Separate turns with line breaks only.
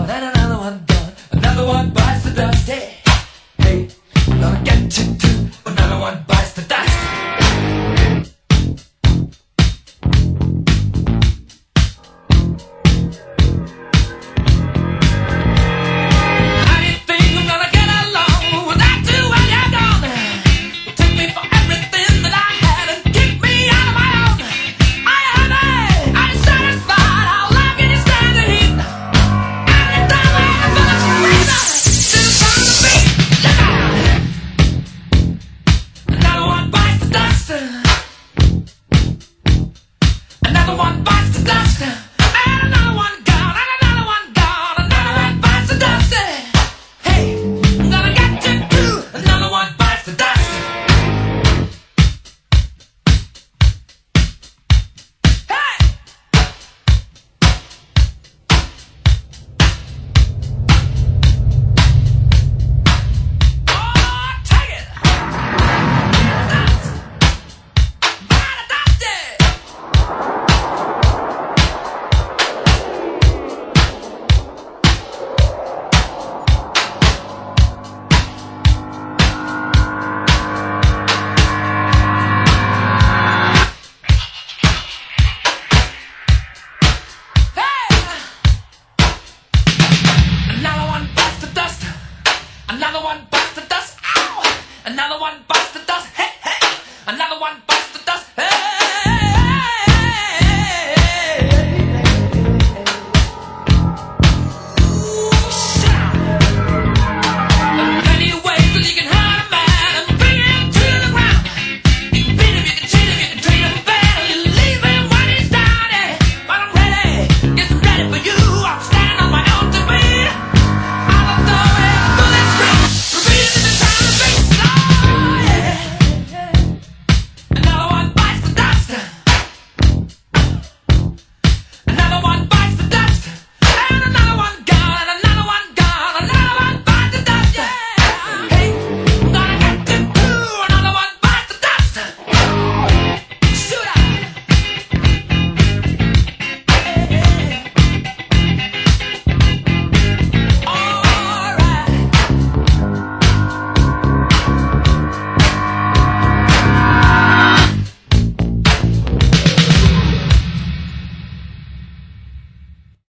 gone and another one gone. Another one bites the dust. Hey, hey, I'm gonna get you too. Another one bites the dust. Another one bites the dust, and another one gone, and another one gone. Another one bites the dust. Hey, I'm gonna get you too. Another one bites the dust. Hey! Oh, take it! Dust! Bite the dusty! Another one bites the dust. Ow! Another one bites the dust. Hey, hey! Another one bites the dust. Hey!